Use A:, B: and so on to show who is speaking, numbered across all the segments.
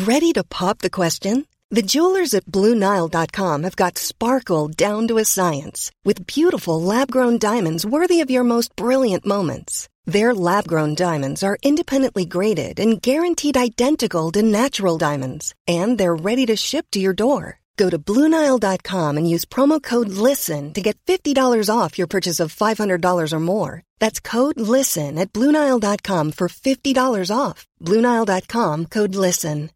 A: Ready to pop the question? The jewelers at BlueNile.com have got sparkle down to a science with beautiful lab-grown diamonds worthy of your most brilliant moments. Their lab-grown diamonds are independently graded and guaranteed identical to natural diamonds, and they're ready to ship to your door. Go to BlueNile.com and use promo code LISTEN to get $50 off your purchase of $500 or more. That's code LISTEN at BlueNile.com for $50 off. BlueNile.com, code LISTEN.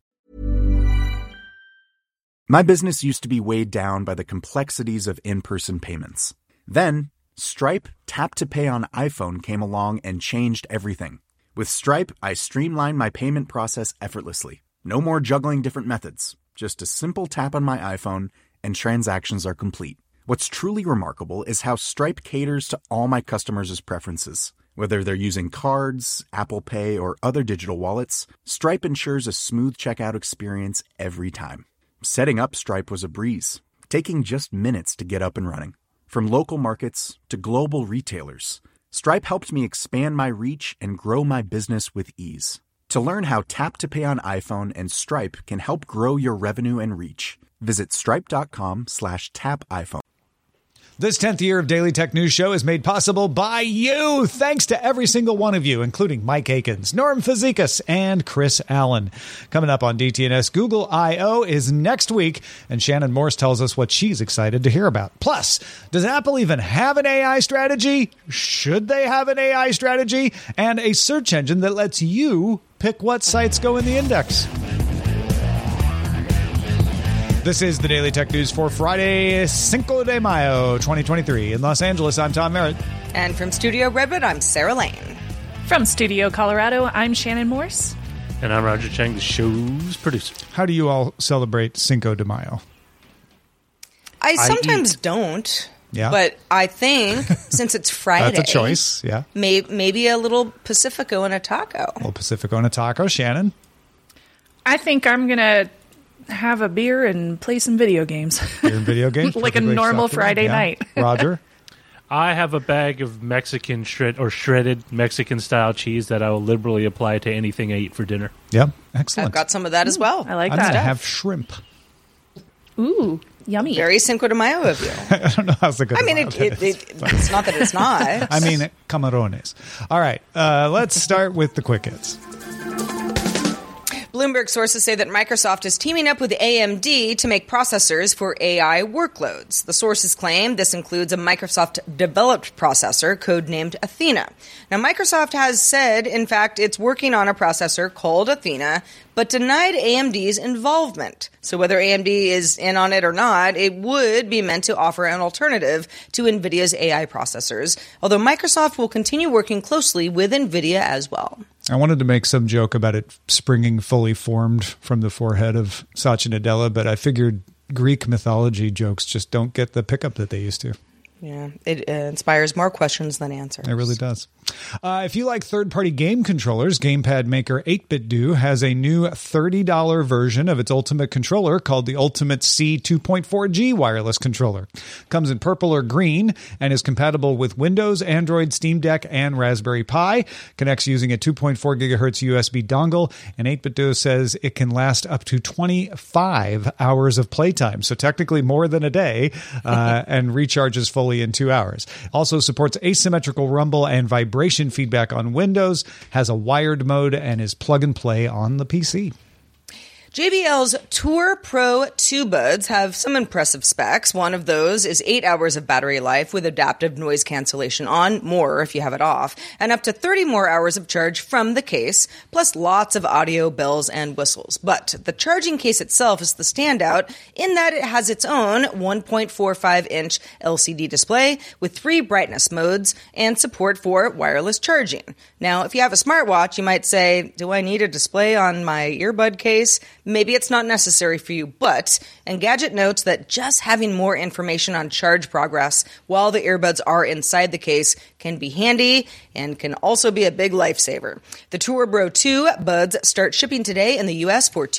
B: My business used to be weighed down by the complexities of in-person payments. Then, Stripe Tap to Pay on iPhone came along and changed everything. With Stripe, I streamlined my payment process effortlessly. No more juggling different methods. Just a simple tap on my iPhone and transactions are complete. What's truly remarkable is how Stripe caters to all my customers' preferences. Whether they're using cards, Apple Pay, or other digital wallets, Stripe ensures a smooth checkout experience every time. Setting up Stripe was a breeze, taking just minutes to get up and running. From local markets to global retailers, Stripe helped me expand my reach and grow my business with ease. To learn how Tap to Pay on iPhone and Stripe can help grow your revenue and reach, visit stripe.com/tapiphone.
C: This 10th year of Daily Tech News Show is made possible by you. Thanks to every single one of you, including Mike Akins, Norm Fazekas, and Chris Allen. Coming up on DTNS, Google I.O. is next week, and Shannon Morse tells us what she's excited to hear about. Plus, does Apple even have an AI strategy? Should they have an AI strategy? And a search engine that lets you pick what sites go in the index. This is the Daily Tech News for Friday, Cinco de Mayo, 2023. In Los Angeles, I'm Tom Merritt.
D: And from Studio Redwood, I'm Sarah Lane.
E: From Studio Colorado, I'm Shannon Morse.
F: And I'm Roger Chang, the show's producer.
C: How do you all celebrate Cinco de Mayo?
D: I sometimes don't.
C: Yeah.
D: But I think since it's Friday,
C: that's a choice. Yeah.
D: Maybe a little Pacifico and a taco.
C: A little Pacifico and a taco. Shannon?
E: I think I'm going to have a beer and play some video games.
C: Beer and video games?
E: Like a normal Friday night.
C: Roger?
F: I have a bag of Mexican shredded Mexican-style cheese that I will liberally apply to anything I eat for dinner.
C: Yep. Excellent.
D: I've got some of that as well.
E: I like
C: I'm
E: that.
C: going to have shrimp.
E: Ooh, yummy.
D: Very Cinco de Mayo of you.
C: I don't know how Cinco de Mayo
D: it's not that it's not.
C: I mean, camarones. All right. Let's start with the quick hits.
D: Bloomberg sources say that Microsoft is teaming up with AMD to make processors for AI workloads. The sources claim this includes a Microsoft-developed processor codenamed Athena. Now, Microsoft has said, in fact, it's working on a processor called Athena, but denied AMD's involvement. So whether AMD is in on it or not, it would be meant to offer an alternative to NVIDIA's AI processors, although Microsoft will continue working closely with NVIDIA as well.
C: I wanted to make some joke about it springing fully formed from the forehead of Satya Nadella, but I figured Greek mythology jokes just don't get the pickup that they used to.
D: Yeah, it inspires more questions than answers.
C: It really does. If you like third-party game controllers, gamepad maker 8BitDo has a new $30 version of its Ultimate controller called the Ultimate C 2.4G wireless controller. Comes in purple or green and is compatible with Windows, Android, Steam Deck, and Raspberry Pi. Connects using a 2.4 gigahertz USB dongle, and 8BitDo says it can last up to 25 hours of playtime, so technically more than a day, and recharges fully in 2 hours. Also supports asymmetrical rumble and vibration feedback on Windows, has a wired mode, and is plug and play on the PC.
D: JBL's Tour Pro 2 buds have some impressive specs. One of those is 8 hours of battery life with adaptive noise cancellation on, more if you have it off, and up to 30 more hours of charge from the case, plus lots of audio, bells, and whistles. But the charging case itself is the standout in that it has its own 1.45-inch LCD display with 3 brightness modes and support for wireless charging. Now, if you have a smartwatch, you might say, do I need a display on my earbud case? Maybe it's not necessary for you, but Engadget notes that just having more information on charge progress while the earbuds are inside the case can be handy and can also be a big lifesaver. The Tour Pro 2 buds start shipping today in the U.S. for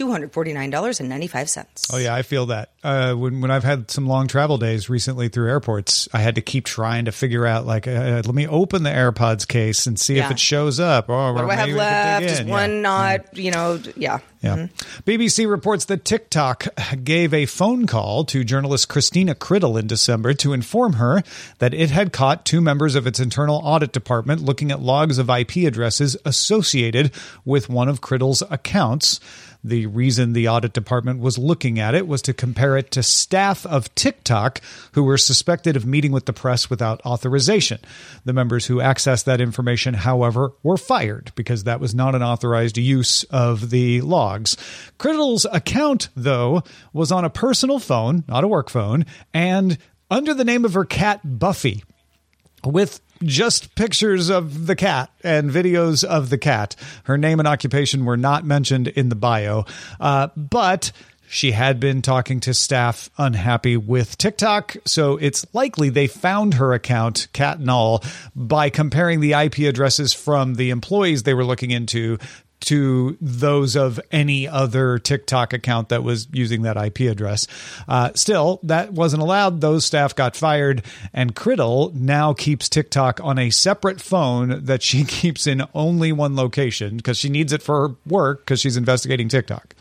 D: $249.95.
C: Oh, yeah, I feel that. When I've had some long travel days recently through airports, I had to keep trying to figure out, let me open the AirPods case and see if it shows up. Oh,
D: what do I have left? Is one not, yeah.
C: Yeah. BBC reports that TikTok gave a phone call to journalist Christina Criddle in December to inform her that it had caught 2 members of its internal audit department looking at logs of IP addresses associated with one of Criddle's accounts. The reason the audit department was looking at it was to compare it to staff of TikTok who were suspected of meeting with the press without authorization. The members who accessed that information, however, were fired because that was not an authorized use of the logs. Criddle's account, though, was on a personal phone, not a work phone, and under the name of her cat, Buffy, with just pictures of the cat and videos of the cat. Her name and occupation were not mentioned in the bio, but she had been talking to staff unhappy with TikTok, so it's likely they found her account, cat and all, by comparing the IP addresses from the employees they were looking into to those of any other TikTok account that was using that IP address. Still, that wasn't allowed. Those staff got fired, and Criddle now keeps TikTok on a separate phone that she keeps in only one location because she needs it for her work because she's investigating TikTok.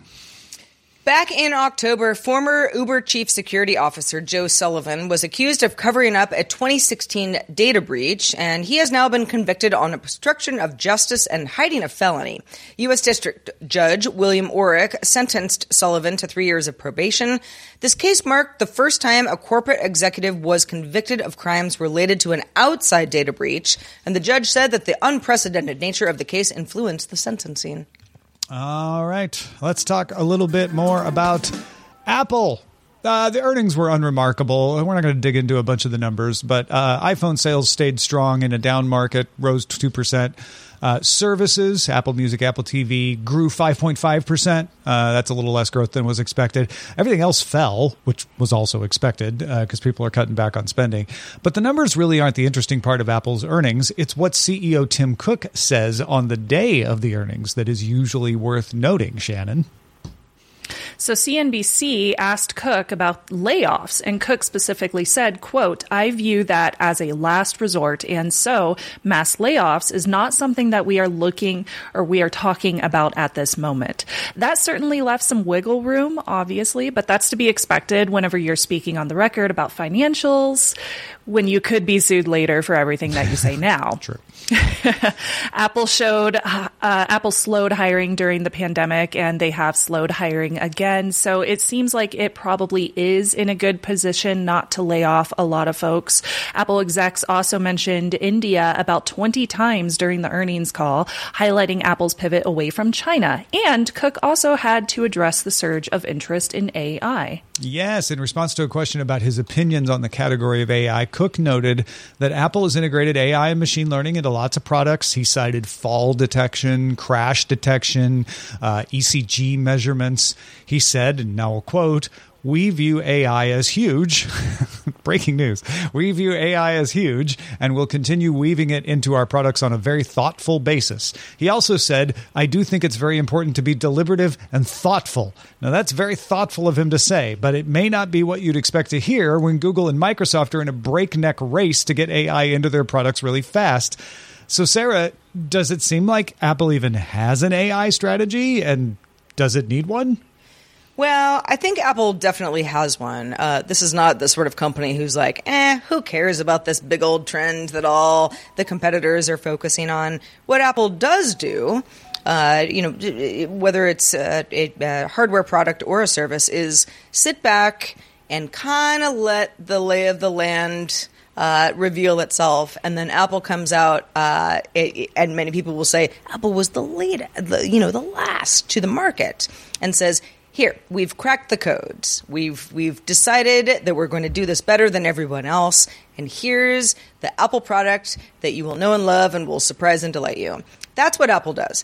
D: Back in October, former Uber chief security officer Joe Sullivan was accused of covering up a 2016 data breach, and he has now been convicted on obstruction of justice and hiding a felony. U.S. District Judge William Orrick sentenced Sullivan to 3 years of probation. This case marked the first time a corporate executive was convicted of crimes related to an outside data breach, and the judge said that the unprecedented nature of the case influenced the sentencing.
C: All right, let's talk a little bit more about Apple. The earnings were unremarkable. We're not going to dig into a bunch of the numbers, but iPhone sales stayed strong in a down market, rose 2%. Services, Apple Music, Apple TV, grew 5.5%. That's a little less growth than was expected. Everything else fell, which was also expected because people are cutting back on spending. But the numbers really aren't the interesting part of Apple's earnings. It's what CEO Tim Cook says on the day of the earnings that is usually worth noting, Shannon.
E: So CNBC asked Cook about layoffs, and Cook specifically said, quote, "I view that as a last resort, and so mass layoffs is not something that we are looking or we are talking about at this moment." That certainly left some wiggle room, obviously, but that's to be expected whenever you're speaking on the record about financials, when you could be sued later for everything that you say now.
C: True.
E: Apple slowed hiring during the pandemic, and they have slowed hiring again. So it seems like it probably is in a good position not to lay off a lot of folks. Apple execs also mentioned India about 20 times during the earnings call, highlighting Apple's pivot away from China. And Cook also had to address the surge of interest in AI.
C: Yes, in response to a question about his opinions on the category of AI, Cook noted that Apple has integrated AI and machine learning into lots of products. He cited fall detection, crash detection, ECG measurements. He said, and now I'll quote, "We view AI as huge." Breaking news. "We view AI as huge and will continue weaving it into our products on a very thoughtful basis." He also said, "I do think it's very important to be deliberative and thoughtful." Now, that's very thoughtful of him to say, but it may not be what you'd expect to hear when Google and Microsoft are in a breakneck race to get AI into their products really fast. So, Sarah, does it seem like Apple even has an AI strategy, and does it need one?
D: Well, I think Apple definitely has one. This is not the sort of company who's like, who cares about this big old trend that all the competitors are focusing on. What Apple does do, whether it's a hardware product or a service, is sit back and kind of let the lay of the land reveal itself, and then Apple comes out, and many people will say Apple was the last to the market, and says, "Here, we've cracked the codes. We've decided that we're going to do this better than everyone else, and here's the Apple product that you will know and love and will surprise and delight you." That's what Apple does.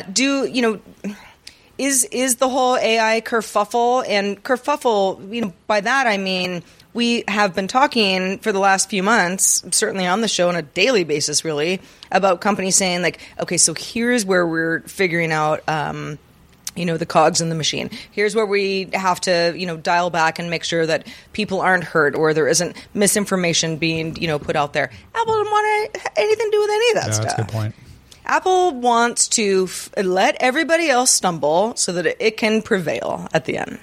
D: Is the whole AI kerfuffle, and kerfuffle, by that I mean we have been talking for the last few months, certainly on the show on a daily basis, really, about companies saying, like, okay, so here's where we're figuring out, the cogs in the machine. Here's where we have to, dial back and make sure that people aren't hurt or there isn't misinformation being, put out there. Apple didn't want anything to do with any of that stuff.
C: That's a good point.
D: Apple wants to let everybody else stumble so that it can prevail at the end.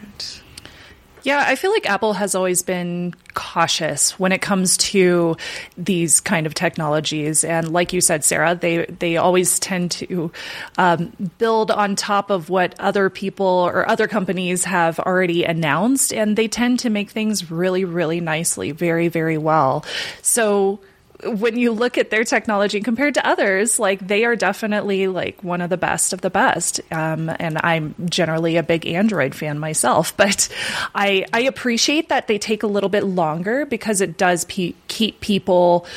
E: Yeah, I feel like Apple has always been cautious when it comes to these kind of technologies. And like you said, Sarah, they always tend to build on top of what other people or other companies have already announced. And they tend to make things really, really nicely, very, very well. So when you look at their technology compared to others, like they are definitely like one of the best of the best. And I'm generally a big Android fan myself, but I appreciate that they take a little bit longer because it does keep people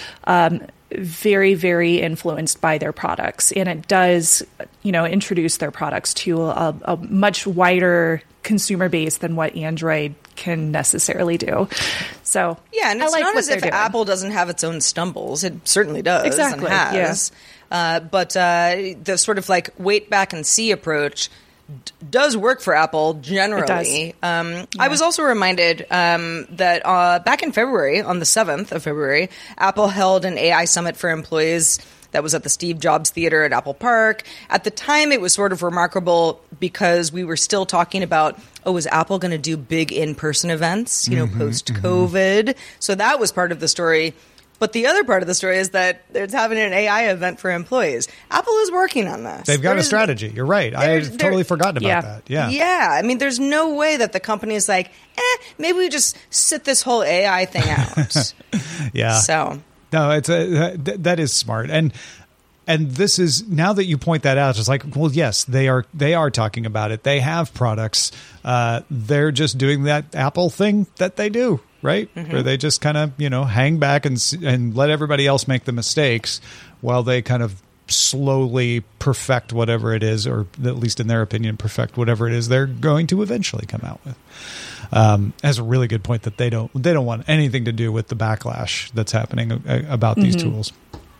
E: very, very influenced by their products. And it does, introduce their products to a much wider consumer base than what Android can necessarily do. So
D: yeah, and it's not as if Apple doesn't have its own stumbles. It certainly does.
E: Exactly.
D: And has. Yeah. But the sort of like wait back and see approach does work for Apple generally.
E: It does.
D: I was also reminded that back in February, on the 7th of February, Apple held an AI summit for employees that was at the Steve Jobs Theater at Apple Park. At the time, it was sort of remarkable because we were still talking about, is Apple going to do big in-person events, post-COVID? So that was part of the story. But the other part of the story is that it's having an AI event for employees. Apple is working on this.
C: They've got a strategy. You're right. I totally forgotten about that. Yeah.
D: Yeah. I mean, there's no way that the company is like, maybe we just sit this whole AI thing out.
C: Yeah.
D: So...
C: No, that is smart, and this is, now that you point that out, it's like, well, yes, they are talking about it. They have products. They're just doing that Apple thing that they do, right? Mm-hmm. Where they just kind of hang back and let everybody else make the mistakes while they kind of slowly perfect whatever it is, or at least in their opinion, perfect whatever it is they're going to eventually come out with. Has a really good point that they don't want anything to do with the backlash that's happening about these tools.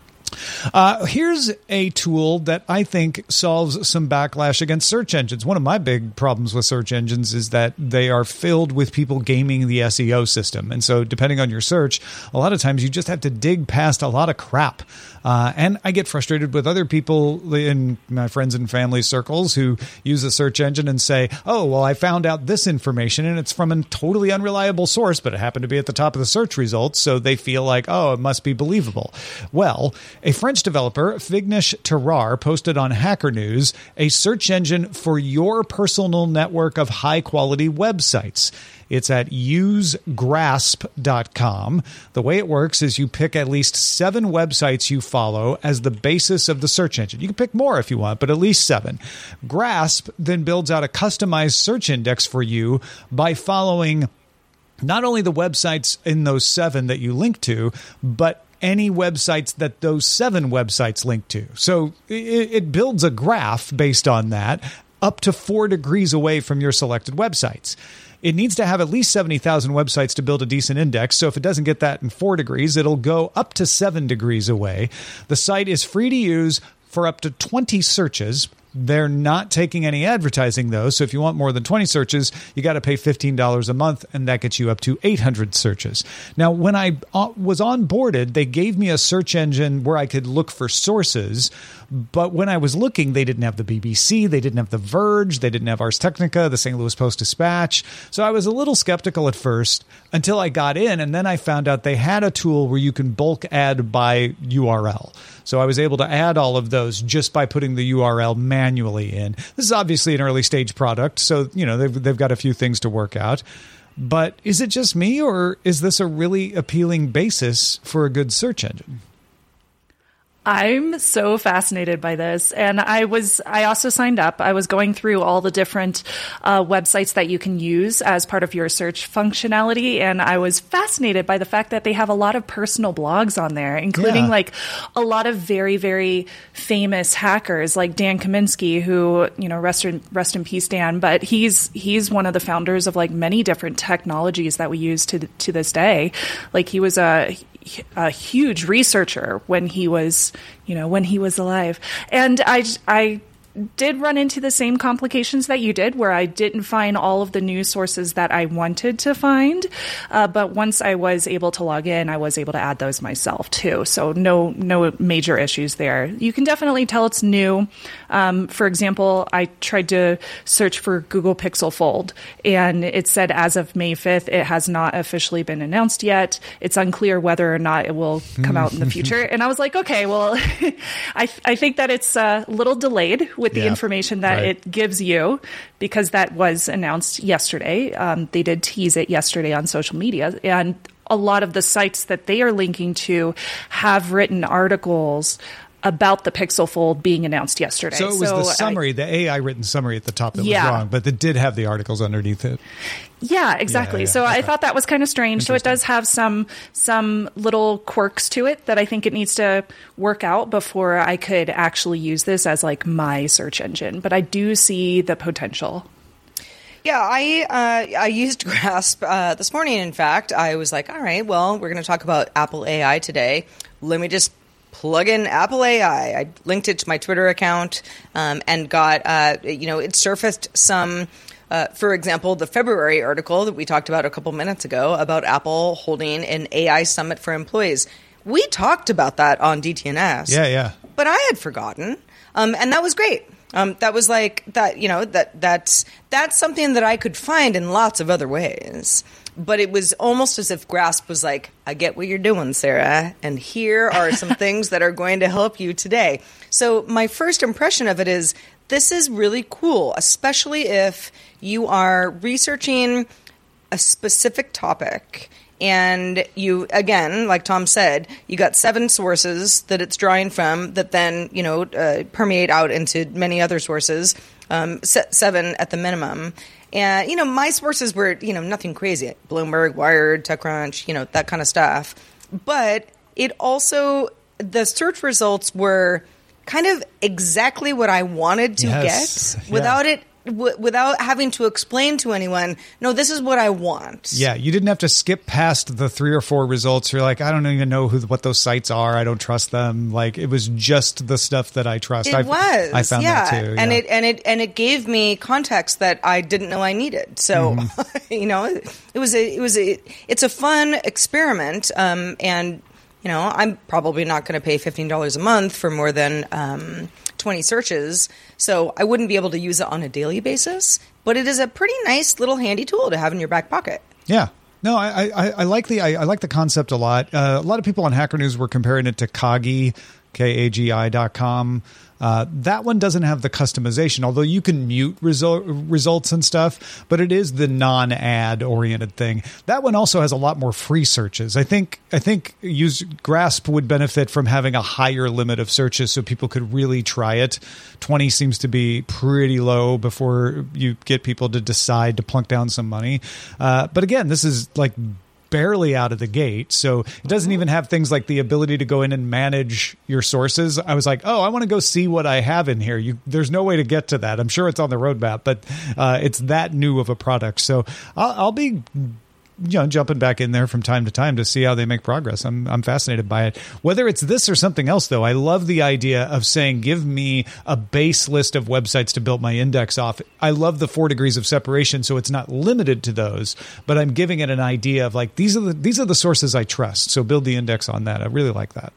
C: Here's a tool that I think solves some backlash against search engines. One of my big problems with search engines is that they are filled with people gaming the SEO system. And so depending on your search, a lot of times you just have to dig past a lot of crap. And I get frustrated with other people in my friends and family circles who use a search engine and say, oh, well, I found out this information and it's from a totally unreliable source, but it happened to be at the top of the search results. So they feel like, oh, it must be believable. Well, a French developer, Vignesh Terrar, posted on Hacker News a search engine for your personal network of high-quality websites. It's at usegrasp.com. The way it works is you pick at least 7 websites you follow as the basis of the search engine. You can pick more if you want, but at least 7. Grasp then builds out a customized search index for you by following not only the websites in those 7 that you link to, but any websites that those 7 websites link to. So it builds a graph based on that up to 4 degrees away from your selected websites. It needs to have at least 70,000 websites to build a decent index. So if it doesn't get that in 4 degrees, it'll go up to 7 degrees away. The site is free to use for up to 20 searches. They're not taking any advertising, though. So if you want more than 20 searches, you got to pay $15 a month, and that gets you up to 800 searches. Now, when I was onboarded, they gave me a search engine where I could look for sources. But when I was looking, they didn't have the BBC, they didn't have The Verge, they didn't have Ars Technica, the St. Louis Post-Dispatch. So I was a little skeptical at first until I got in, and then I found out they had a tool where you can bulk add by URL. So I was able to add all of those just by putting the URL manually in. This is obviously an early stage product, so they've got a few things to work out. But is it just me, or is this a really appealing basis for a good search engine?
E: I'm so fascinated by this. And I also signed up. I was going through all the different websites that you can use as part of your search functionality. And I was fascinated by the fact that they have a lot of personal blogs on there, including like a lot of very, very famous hackers like Dan Kaminsky, who, rest in peace, Dan. But he's one of the founders of like many different technologies that we use to this day. Like he was a huge researcher when he was alive. And I did run into the same complications that you did, where I didn't find all of the news sources that I wanted to find. But once I was able to log in, I was able to add those myself too. So no major issues there. You can definitely tell it's new. For example, I tried to search for Google Pixel Fold, and it said as of May 5th, it has not officially been announced yet. It's unclear whether or not it will come out in the future. And I was like, okay, well, I think that it's a little delayed with the information that it gives you, because that was announced yesterday. They did tease it yesterday on social media, and a lot of the sites that they are linking to have written articles about the Pixel Fold being announced yesterday.
C: So it was the summary, the AI written summary at the top that was wrong, but it did have the articles underneath it.
E: Yeah, exactly. So I thought that was kind of strange. So it does have some little quirks to it that I think it needs to work out before I could actually use this as like my search engine. But I do see the potential.
D: Yeah, I used Grasp this morning. In fact, I was like, all right, well, we're going to talk about Apple AI today. Let me just plug in Apple AI. I linked it to my Twitter account and got, it surfaced some, for example, the February article that we talked about a couple minutes ago about Apple holding an AI summit for employees. We talked about that on DTNS.
C: Yeah.
D: But I had forgotten, and that was great. That was like that. That's something that I could find in lots of other ways. But it was almost as if Grasp was like, I get what you're doing, Sarah, and here are some things that are going to help you today. So my first impression of it is this is really cool, especially if you are researching a specific topic. And you, again, like Tom said, you got 7 sources that it's drawing from that then, permeate out into many other sources, 7 at the minimum. And, my sources were, nothing crazy. Bloomberg, Wired, TechCrunch, that kind of stuff. But it also, the search results were kind of exactly what I wanted to get without having to explain to anyone, no, this is what I want.
C: Yeah, you didn't have to skip past the 3 or 4 results. You're like, I don't even know what those sites are. I don't trust them. Like, it was just the stuff that I trust. I found that too.
D: And it gave me context that I didn't know I needed. So, it's a fun experiment. And I'm probably not going to pay $15 a month for more than 20 searches, so I wouldn't be able to use it on a daily basis, but it is a pretty nice little handy tool to have in your back pocket.
C: Yeah. No, I like the concept a lot. A lot of people on Hacker News were comparing it to Kagi, KAGI.com. That one doesn't have the customization, although you can mute results and stuff, but it is the non-ad oriented thing. That one also has a lot more free searches. I think Grasp would benefit from having a higher limit of searches so people could really try it. 20 seems to be pretty low before you get people to decide to plunk down some money. But again, this is like barely out of the gate. So it doesn't even have things like the ability to go in and manage your sources. I was like, I want to go see what I have in here. There's no way to get to that. I'm sure it's on the roadmap, but it's that new of a product. So I'll be jumping back in there from time to time to see how they make progress. I'm fascinated by it. Whether it's this or something else, though, I love the idea of saying, give me a base list of websites to build my index off. I love the 4 degrees of separation, so it's not limited to those, but I'm giving it an idea of like, these are the sources I trust. So build the index on that. I really like that.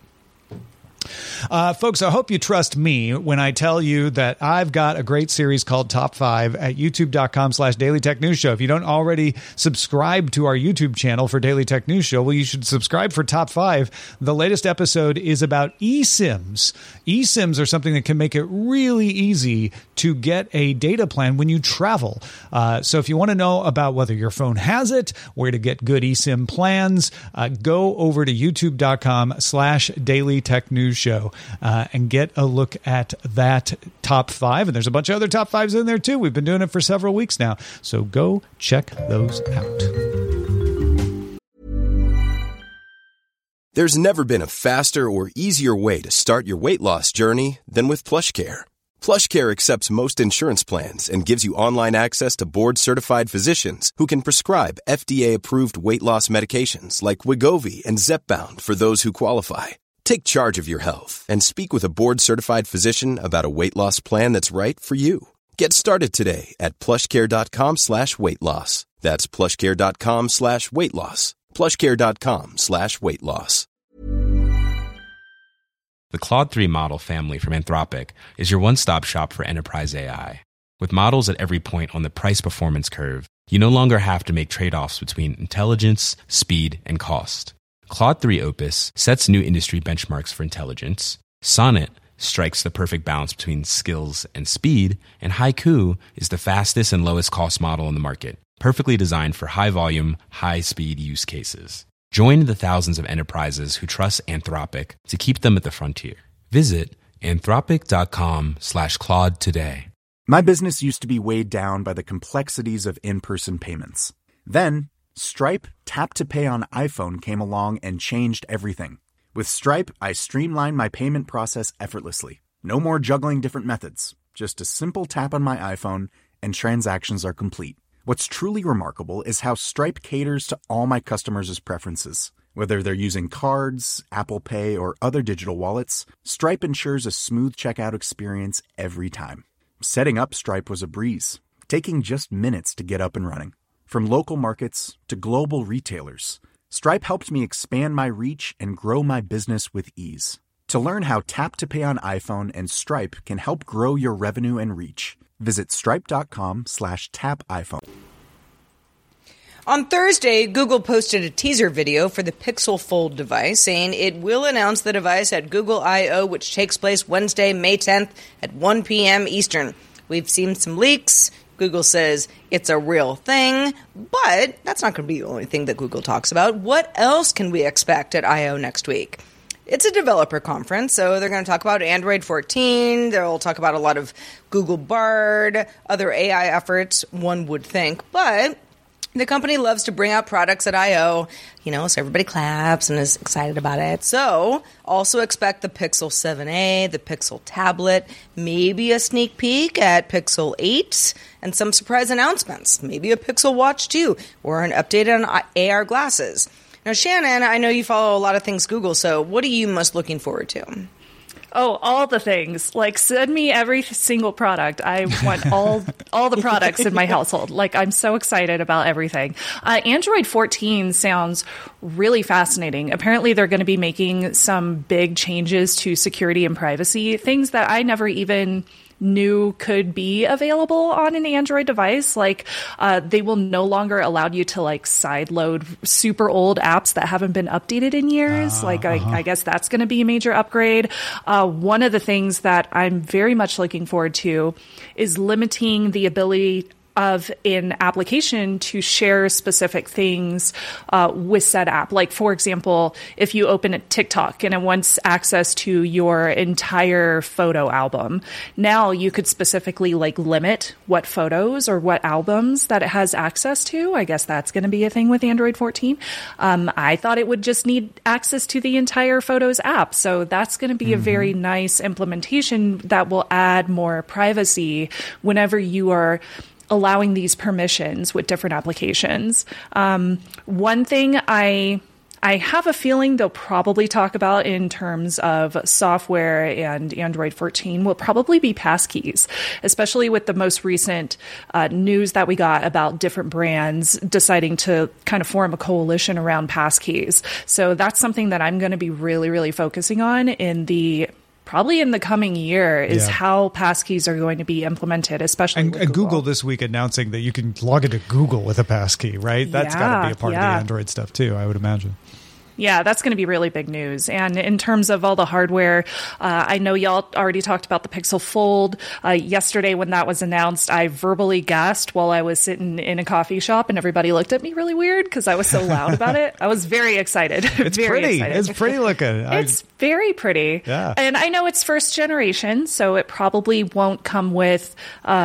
C: Folks, I hope you trust me when I tell you that I've got a great series called Top 5 at youtube.com/Daily Tech News Show. If you don't already subscribe to our YouTube channel for Daily Tech News Show, well, you should subscribe for Top 5. The latest episode is about eSIMs. eSIMs are something that can make it really easy to get a data plan when you travel. So if you want to know about whether your phone has it, where to get good eSIM plans, go over to youtube.com/Daily Tech News Show and get a look at that top 5. And there's a bunch of other top 5s in there too. We've been doing it for several weeks now. So go check those out.
G: There's never been a faster or easier way to start your weight loss journey than with PlushCare. PlushCare accepts most insurance plans and gives you online access to board-certified physicians who can prescribe FDA-approved weight loss medications like Wegovy and Zepbound for those who qualify. Take charge of your health and speak with a board-certified physician about a weight loss plan that's right for you. Get started today at plushcare.com/weight-loss. That's plushcare.com/weight-loss. plushcare.com/weight-loss.
H: The Claude 3 model family from Anthropic is your one-stop shop for enterprise AI. With models at every point on the price-performance curve, you no longer have to make trade-offs between intelligence, speed, and cost. Claude 3 Opus sets new industry benchmarks for intelligence. Sonnet strikes the perfect balance between skills and speed. And Haiku is the fastest and lowest cost model in the market, perfectly designed for high-volume, high-speed use cases. Join the thousands of enterprises who trust Anthropic to keep them at the frontier. Visit anthropic.com/Claude today.
B: My business used to be weighed down by the complexities of in-person payments. Then, Stripe Tap to Pay on iPhone came along and changed everything. With Stripe, I streamlined my payment process effortlessly. No more juggling different methods. Just a simple tap on my iPhone and transactions are complete. What's truly remarkable is how Stripe caters to all my customers' preferences. Whether they're using cards, Apple Pay, or other digital wallets, Stripe ensures a smooth checkout experience every time. Setting up Stripe was a breeze, taking just minutes to get up and running. From local markets to global retailers, Stripe helped me expand my reach and grow my business with ease. To learn how Tap to Pay on iPhone and Stripe can help grow your revenue and reach, visit stripe.com/tapiphone.
D: On Thursday, Google posted a teaser video for the Pixel Fold device, saying it will announce the device at Google I/O, which takes place Wednesday, May 10th at 1 p.m. Eastern. We've seen some leaks. Google says it's a real thing, but that's not going to be the only thing that Google talks about. What else can we expect at I/O next week? It's a developer conference, so they're going to talk about Android 14. They'll talk about a lot of Google Bard, other AI efforts, one would think, but the company loves to bring out products at I/O, so everybody claps and is excited about it. So also expect the Pixel 7a, the Pixel tablet, maybe a sneak peek at Pixel 8, and some surprise announcements. Maybe a Pixel Watch 2 or an update on AR glasses. Now, Shannon, I know you follow a lot of things Google, so what are you most looking forward to?
E: Oh, all the things. Like, send me every single product. I want all the products in my household. Like, I'm so excited about everything. Android 14 sounds really fascinating. Apparently, they're going to be making some big changes to security and privacy, things that I never even knew could be available on an Android device. Like, they will no longer allow you to sideload super old apps that haven't been updated in years. I guess that's going to be a major upgrade. One of the things that I'm very much looking forward to is limiting the ability of an application to share specific things with said app. Like, for example, if you open a TikTok and it wants access to your entire photo album, now you could specifically limit what photos or what albums that it has access to. I guess that's going to be a thing with Android 14. I thought it would just need access to the entire Photos app. So that's going to be a very nice implementation that will add more privacy whenever you are allowing these permissions with different applications. One thing I have a feeling they'll probably talk about in terms of software and Android 14 will probably be passkeys, especially with the most recent news that we got about different brands deciding to kind of form a coalition around passkeys. So that's something that I'm going to be really, really focusing on probably in the coming year is how passkeys are going to be implemented, especially with
C: and Google this week announcing that you can log into Google with a passkey, right? That's got to be a part of the Android stuff too, I would imagine.
E: Yeah, that's going to be really big news. And in terms of all the hardware, I know y'all already talked about the Pixel Fold. Yesterday when that was announced, I verbally gasped while I was sitting in a coffee shop and everybody looked at me really weird because I was so loud about it. I was very excited.
C: It's pretty. Excited. It's pretty looking.
E: It's very pretty. Yeah. And I know it's first generation, so it probably won't come with,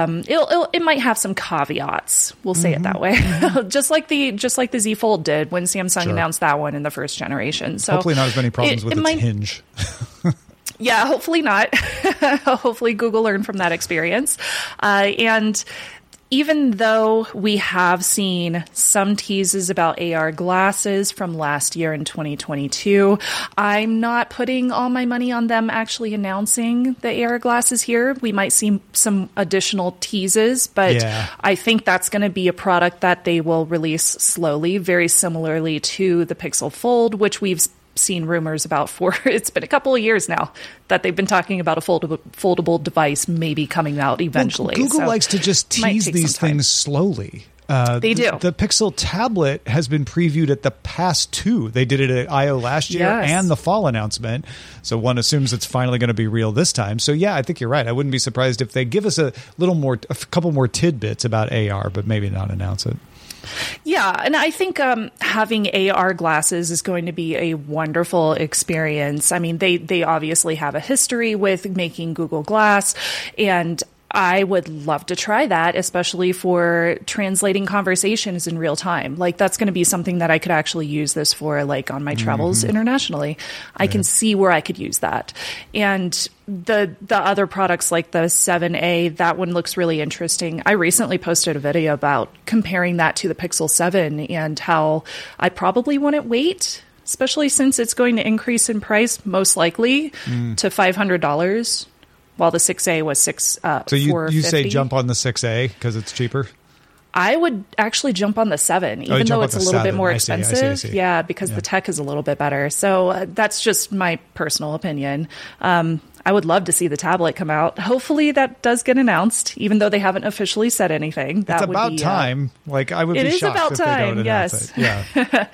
E: it might have some caveats. We'll say it that way. just like the Z Fold did when Samsung announced that one in the first generation. So
C: hopefully not as many problems with its hinge.
E: Yeah, hopefully not. Hopefully Google learned from that experience. And even though we have seen some teases about AR glasses from last year in 2022, I'm not putting all my money on them actually announcing the AR glasses here. We might see some additional teases, but I think that's going to be a product that they will release slowly, very similarly to the Pixel Fold, which we've seen rumors about for it's been a couple of years now that they've been talking about a foldable device maybe coming out eventually.
C: Well, Google likes to just tease these things slowly.
E: They do.
C: The Pixel tablet has been previewed at the past two. They did it at I/O last year and the fall announcement. So one assumes it's finally going to be real this time. So yeah, I think you're right. I wouldn't be surprised if they give us a couple more tidbits about AR, but maybe not announce it.
E: Yeah, and I think having AR glasses is going to be a wonderful experience. I mean, they obviously have a history with making Google Glass, and I would love to try that, especially for translating conversations in real time. Like, that's going to be something that I could actually use this for, like, on my travels internationally. I can see where I could use that. And the other products like the 7a, that one looks really interesting. I recently posted a video about comparing that to the Pixel 7 and how I probably wouldn't wait, especially since it's going to increase in price, most likely, to $500. While the 6A was
C: so you say jump on the 6A because it's cheaper?
E: I would actually jump on the 7, even though it's a little bit more expensive. I see. Yeah, because the tech is a little bit better. So that's just my personal opinion. I would love to see the tablet come out. Hopefully that does get announced, even though they haven't officially said anything.
C: It's about time. Like, I would be shocked if they don't announce it. Yeah.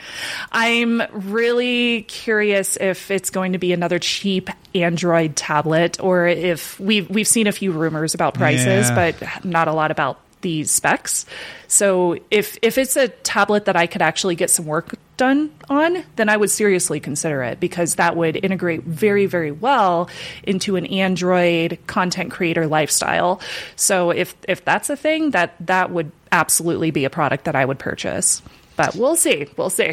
E: I'm really curious if it's going to be another cheap Android tablet, or if we've seen a few rumors about prices, but not a lot about the specs. So if it's a tablet that I could actually get some work done on, then I would seriously consider it, because that would integrate very, very well into an Android content creator lifestyle. So if that's a thing, that would absolutely be a product that I would purchase. But we'll see.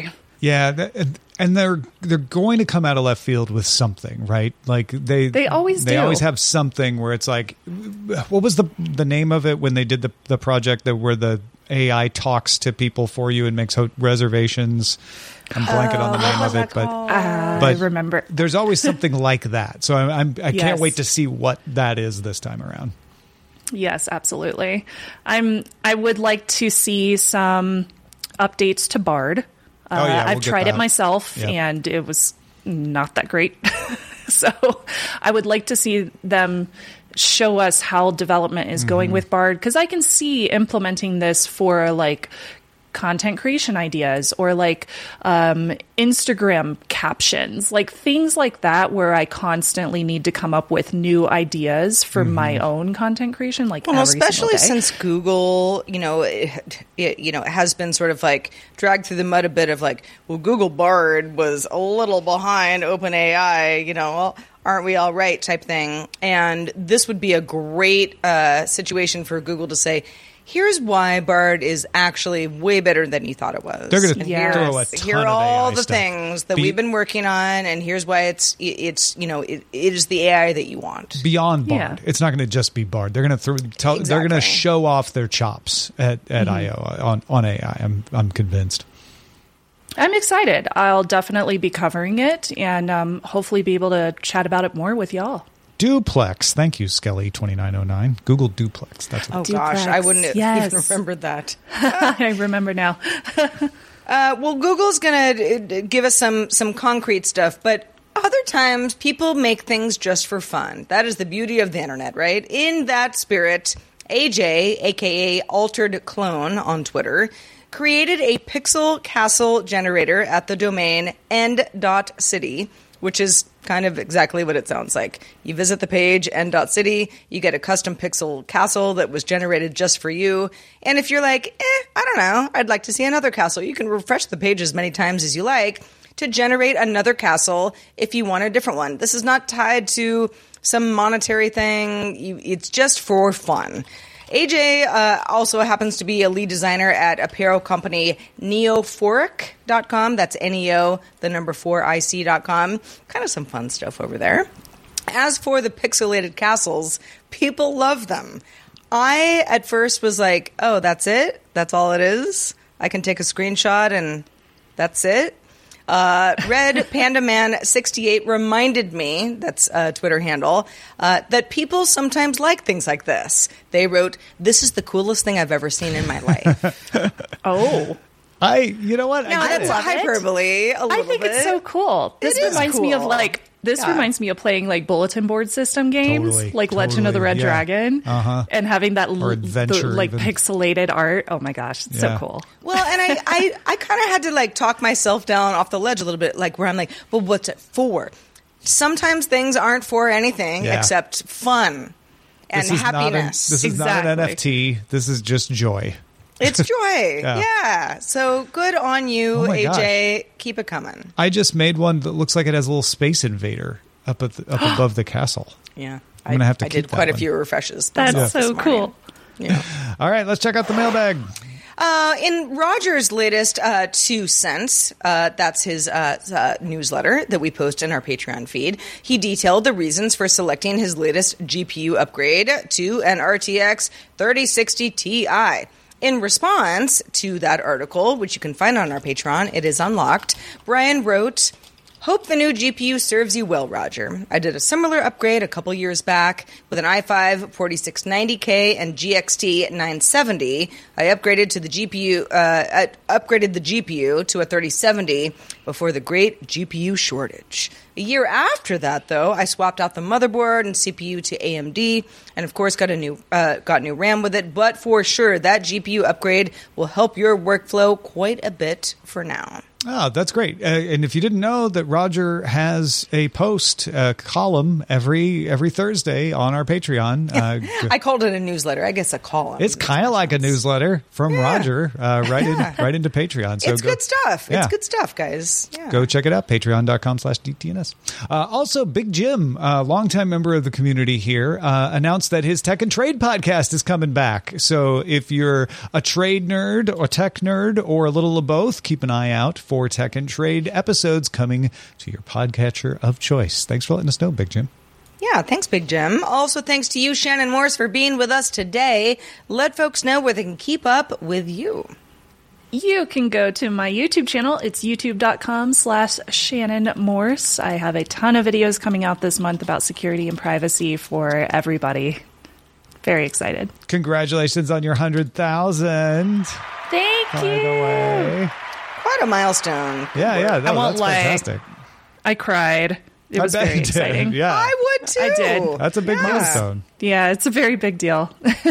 C: Yeah, and they're going to come out of left field with something, right? Like they always do. They always have something where it's like, what was the name of it when they did the project where the AI talks to people for you and makes reservations? I'm blanking on the name of it, but
E: I remember.
C: There's always something like that. So I can't wait to see what that is this time around.
E: Yes, absolutely. I would like to see some updates to Bard. I've tried it myself, and it was not that great. So I would like to see them show us how development is going with Bard, because I can see implementing this for, like, content creation ideas, or like Instagram captions, like things like that, where I constantly need to come up with new ideas for my own content creation. Like,
D: especially since Google, it has been sort of like dragged through the mud a bit of like, well, Google Bard was a little behind OpenAI, well, aren't we all right type thing. And this would be a great situation for Google to say, here's why Bard is actually way better than you thought it was.
C: They're going to throw a ton
D: here are all
C: of AI
D: the
C: stuff.
D: things that we've been working on, and here's why it is the AI that you want.
C: Beyond Bard, it's not going to just be Bard. They're going to they're going to show off their chops at I/O on AI. I'm convinced.
E: I'm excited. I'll definitely be covering it, and hopefully be able to chat about it more with y'all.
C: Duplex. Thank you, Skelly2909. Google Duplex. That's what
D: gosh, I wouldn't even remembered that.
E: I remember now.
D: Well, Google's going to give us some concrete stuff, but other times people make things just for fun. That is the beauty of the internet, right? In that spirit, AJ, aka Altered Clone on Twitter, created a pixel castle generator at the domain end.city, which is kind of exactly what it sounds like. You visit the page, end.city, you get a custom pixel castle that was generated just for you. And if you're like, I don't know, I'd like to see another castle, you can refresh the page as many times as you like to generate another castle if you want a different one. This is not tied to some monetary thing. It's just for fun. AJ also happens to be a lead designer at apparel company Neophoric.com. That's NEO, the number 4IC.com. Kind of some fun stuff over there. As for the pixelated castles, people love them. I at first was like, oh, that's it? That's all it is? I can take a screenshot and that's it? Red Panda Man 68 reminded me, that's a Twitter handle, that people sometimes like things like this. They wrote, "This is the coolest thing I've ever seen in my life."
E: Oh.
C: You know what?
D: No, that's a hyperbole. A little
E: I think
D: bit.
E: it's so cool. This
D: It is
E: reminds me of
D: cool.
E: reminds me of playing like bulletin board system games, like Legend of the Red Dragon, and having that
C: Adventure,
E: like
C: even.
E: pixelated art. Oh my gosh, it's so cool.
D: Well, and I kind of had to like talk myself down off the ledge a little bit, like where I'm like, well, what's it for? Sometimes things aren't for anything except fun and happiness.
C: This is not an NFT. This is just joy.
D: It's joy. Yeah. So good on you, AJ. Keep it coming.
C: I just made one that looks like it has a little Space Invader up above the castle.
D: Yeah.
C: I'm going to have to
D: I
C: keep
D: did quite
C: that
D: a few refreshes.
E: That's so cool.
D: Yeah.
C: All right, let's check out the mailbag.
D: In Roger's latest 2 cents, that's his newsletter that we post in our Patreon feed, he detailed the reasons for selecting his latest GPU upgrade to an RTX 3060 Ti. In response to that article, which you can find on our Patreon, it is unlocked, Brian wrote, "Hope the new GPU serves you well, Roger. I did a similar upgrade a couple years back with an i5 4690K and GXT 970. I upgraded the GPU to a 3070 before the great GPU shortage. A year after that, though, I swapped out the motherboard and CPU to AMD, and of course got new RAM with it. But for sure, that GPU upgrade will help your workflow quite a bit for now."
C: Oh, that's great. And if you didn't know that Roger has a post column every Thursday on our Patreon.
D: I called it a newsletter. I guess a column.
C: It's kind of like a newsletter from Roger right into Patreon. So
D: it's good stuff.
C: Yeah.
D: It's good stuff, guys. Yeah.
C: Go check it out, patreon.com/DTNS. Also, Big Jim, a longtime member of the community here, announced that his Tech and Trade podcast is coming back. So if you're a trade nerd or tech nerd or a little of both, keep an eye out for Tech and Trade episodes coming to your podcatcher of choice. Thanks for letting us know, Big Jim.
D: Yeah, thanks, Big Jim. Also, thanks to you, Shannon Morse, for being with us today. Let folks know where they can keep up with you.
E: You can go to my YouTube channel. It's youtube.com/Shannon Morse. I have a ton of videos coming out this month about security and privacy for everybody. Very excited.
C: Congratulations on your 100,000.
E: Thank
C: By the
E: you.
C: way.
D: Quite a milestone.
C: Yeah.
E: I won't
C: That's
E: lie.
C: fantastic.
E: I cried. It was
C: I bet
E: very
C: you did.
E: exciting.
C: Yeah.
D: I would, too.
E: I did.
C: That's a big milestone.
E: Yeah, it's a very big deal.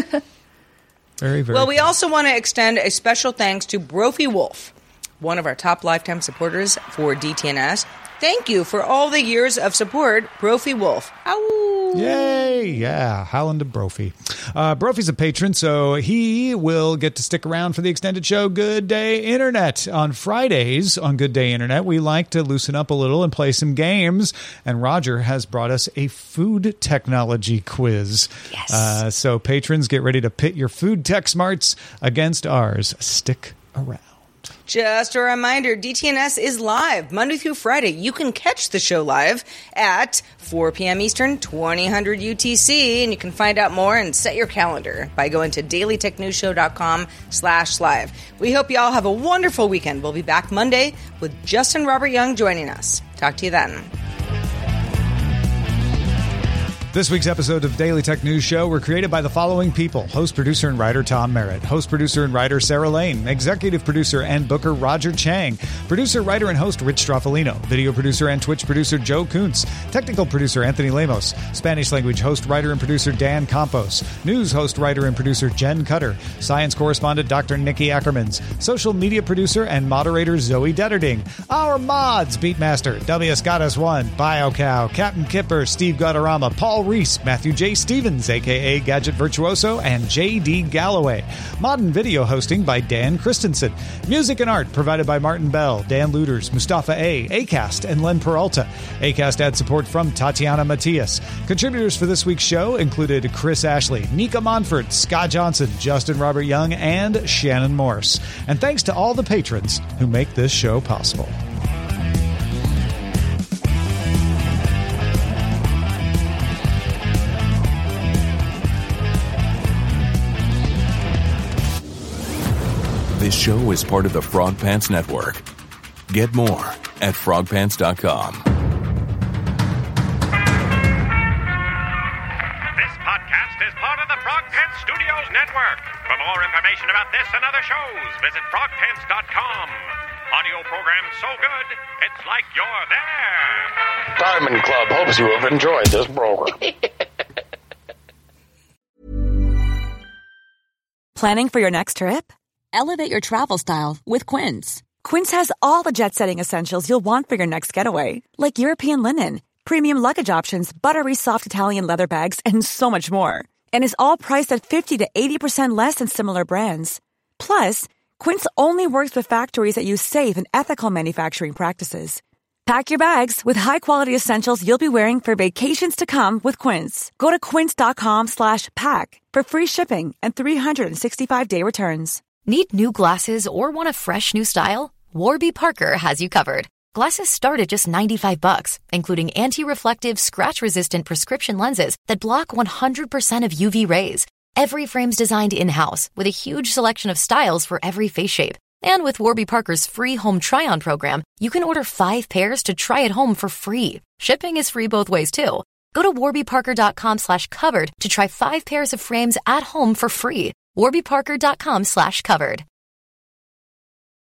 C: Very, very
D: Well, we
C: cool.
D: also want to extend a special thanks to Brophy Wolf, one of our top lifetime supporters for DTNS. Thank you for all the years of support, Brophy Wolf. Ow!
C: Yay! Yeah, Howland to Brophy. Brophy's a patron, so he will get to stick around for the extended show Good Day Internet. On Fridays on Good Day Internet, we like to loosen up a little and play some games, and Roger has brought us a food technology quiz.
D: Yes.
C: So patrons, get ready to pit your food tech smarts against ours. Stick around.
D: Just a reminder, DTNS is live Monday through Friday. You can catch the show live at 4 p.m. Eastern, 2000 UTC, and you can find out more and set your calendar by going to dailytechnewsshow.com/live. We hope you all have a wonderful weekend. We'll be back Monday with Justin Robert Young joining us. Talk to you then.
C: This week's episode of Daily Tech News Show were created by the following people. Host, producer, and writer Tom Merritt. Host, producer, and writer Sarah Lane. Executive producer and booker Roger Chang. Producer, writer, and host Rich Straffolino. Video producer and Twitch producer Joe Kuntz. Technical producer Anthony Lemos. Spanish language host, writer, and producer Dan Campos. News host, writer, and producer Jen Cutter. Science correspondent Dr. Nikki Ackermans. Social media producer and moderator Zoe Detterding. Our mods, Beatmaster, W. Scottus1, BioCow, Captain Kipper, Steve Gutterama, Paul Reese, Matthew J. Stevens, a.k.a. Gadget Virtuoso, and J.D. Galloway. Modern video hosting by Dan Christensen. Music and art provided by Martin Bell, Dan Luders, Mustafa A., Acast, and Len Peralta. Acast had support from Tatiana Matias. Contributors for this week's show included Chris Ashley, Nika Monfort, Scott Johnson, Justin Robert Young, and Shannon Morse. And thanks to all the patrons who make this show possible.
I: This show is part of the Frog Pants Network. Get more at frogpants.com.
J: This podcast is part of the Frog Pants Studios Network. For more information about this and other shows, visit frogpants.com. Audio program so good, it's like you're there.
K: Diamond Club hopes you have enjoyed this program.
L: Planning for your next trip? Elevate your travel style with Quince. Quince has all the jet-setting essentials you'll want for your next getaway, like European linen, premium luggage options, buttery soft Italian leather bags, and so much more. And is all priced at 50 to 80% less than similar brands. Plus, Quince only works with factories that use safe and ethical manufacturing practices. Pack your bags with high-quality essentials you'll be wearing for vacations to come with Quince. Go to quince.com/pack for free shipping and 365-day returns.
M: Need new glasses or want a fresh new style? Warby Parker has you covered. Glasses start at just $95, including anti-reflective, scratch-resistant prescription lenses that block 100% of UV rays. Every frame's designed in-house with a huge selection of styles for every face shape. And with Warby Parker's free home try-on program, you can order 5 pairs to try at home for free. Shipping is free both ways, too. Go to warbyparker.com/covered to try 5 pairs of frames at home for free. warbyparker.com/covered.